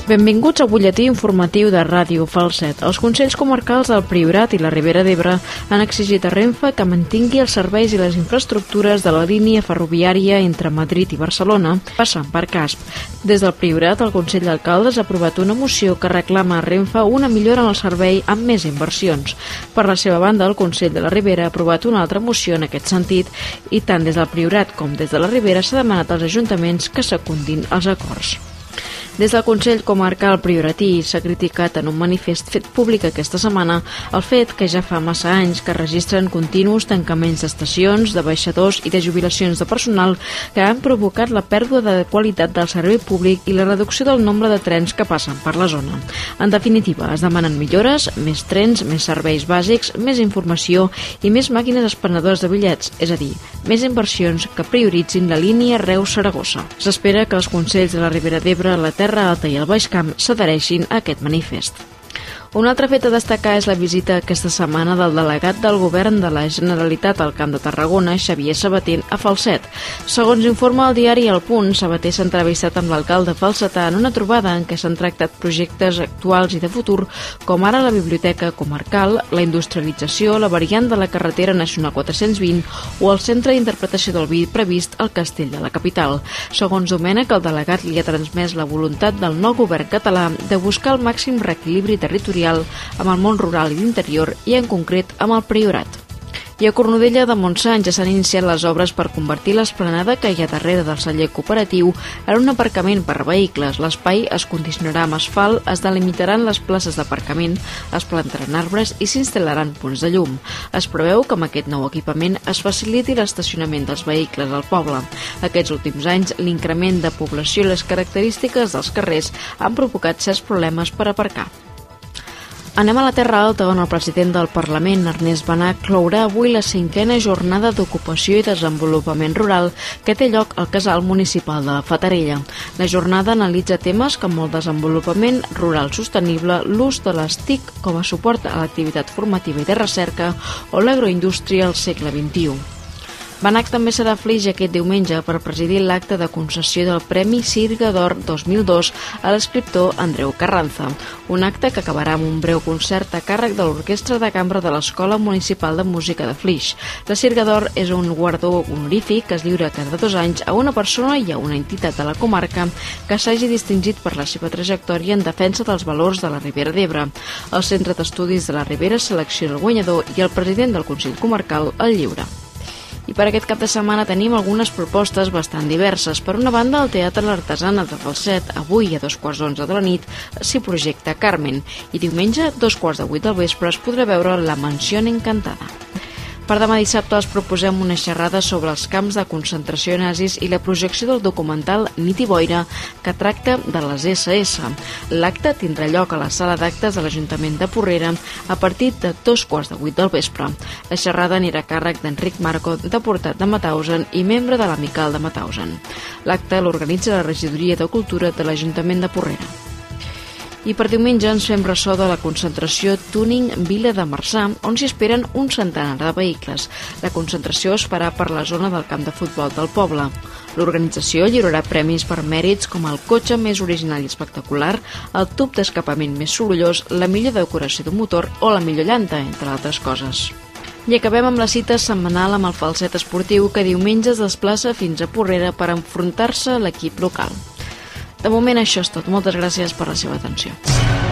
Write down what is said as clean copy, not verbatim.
Benvinguts al butlletí informatiu de Ràdio Falset. Els Consells Comarcals del Priorat i la Ribera d'Ebre han exigit a Renfe que mantingui els serveis i les infraestructures de la línia ferroviària entre Madrid i Barcelona, passant per Casp. Des del Priorat, el Consell d'Alcaldes ha aprovat una moció que reclama a Renfe una millora en el servei amb més inversions. Per la seva banda, el Consell de la Ribera ha aprovat una altra moció en aquest sentit i tant des del Priorat com des de la Ribera s'ha demanat als ajuntaments que secundin els acords. Des del Consell Comarcal Prioratí s'ha criticat en un manifest fet públic aquesta setmana el fet que ja fa massa anys que registren continus tancaments d'estacions, de baixadors i de jubilacions de personal que han provocat la pèrdua de qualitat del servei públic i la reducció del nombre de trens que passen per la zona. En definitiva, es demanen millores, més trens, més serveis bàsics, més informació i més màquines expenedores de bitllets, és a dir, més inversions que prioritzin la línia Reus-Saragossa. S'espera que els Consells de la Ribera d'Ebre, la Terra Alta i el Baix Camp s'adhereixin a aquest manifest. Un altre fet a destacar és la visita aquesta setmana del delegat del Govern de la Generalitat al Camp de Tarragona, Xavier Sabater, a Falset. Segons informa el diari El Punt, Sabater s'ha entrevistat amb l'alcalde falsetà en una trobada en què s'han tractat projectes actuals i de futur, com ara la Biblioteca Comarcal, la industrialització, la variant de la carretera nacional 420 o el centre d'interpretació del vi previst al Castell de la capital. Segons Domènech, el delegat li ha transmès la voluntat del nou govern català de buscar el màxim reequilibri territorial amb el món rural i d'interior i en concret amb el Priorat. I a Cornudella de Montsant ja s'han iniciat les obres per convertir l'esplanada que hi ha darrere del celler cooperatiu en un aparcament per vehicles. L'espai es condicionarà amb asfalt, es delimitaran les places d'aparcament, es plantaran arbres i s'instal·laran punts de llum. Es preveu que amb aquest nou equipament es faciliti l'estacionament dels vehicles al poble. Aquests últims anys, l'increment de població i les característiques dels carrers han provocat certs problemes per aparcar. Anem a la Terra Alta, on el president del Parlament, Ernest Benach, clourà avui la 5a jornada d'ocupació i desenvolupament rural que té lloc al Casal Municipal de la Fatarella. La jornada analitza temes com el desenvolupament rural sostenible, l'ús de les TIC com a suport a l'activitat formativa i de recerca o l'agroindústria al segle XXI. Benach també serà a Flix aquest diumenge per presidir l'acte de concessió del Premi Sirga d'Or 2002 a l'escriptor Andreu Carranza, un acte que acabarà amb un breu concert a càrrec de l'Orquestra de Cambra de l'Escola Municipal de Música de Flix. La Sirga d'Or és un guardó honorífic que es lliura cada 2 anys a una persona i a una entitat de la comarca que s'hagi distingit per la seva trajectòria en defensa dels valors de la Ribera d'Ebre. El Centre d'Estudis de la Ribera selecciona el guanyador i el president del Consell Comarcal el lliura. I per aquest cap de setmana tenim algunes propostes bastant diverses. Per una banda, el Teatre L'Artesana de Falset, avui a 11:15 de la nit, s'hi projecta Carmen, i diumenge, 7:15 del vespre, es podrà veure La Mansión Encantada. Per demà dissabte els proposem una xerrada sobre els camps de concentració nazis i la projecció del documental Nit i boira, que tracta de les SS. L'acte tindrà lloc a la sala d'actes de l'Ajuntament de Porrera a partir de 7:15 del vespre. La xerrada anirà a càrrec d'Enric Marco, deportat de Mauthausen i membre de l'Amical de Mauthausen. L'acte l'organitza la Regidoria de Cultura de l'Ajuntament de Porrera. I per diumenge ens fem ressò de la concentració Tuning Vila de Marçà, on s'hi esperen un centenar de vehicles. La concentració es farà per la zona del camp de futbol del poble. L'organització lliurarà premis per mèrits com el cotxe més original i espectacular, el tub d'escapament més sorollós, la millor decoració d'un motor o la millor llanta, entre altres coses. I acabem amb la cita setmanal amb el Falset Esportiu, que diumenge es desplaça fins a Porrera per enfrontar-se a l'equip local. De moment això és tot. Moltes gràcies per la seva atenció.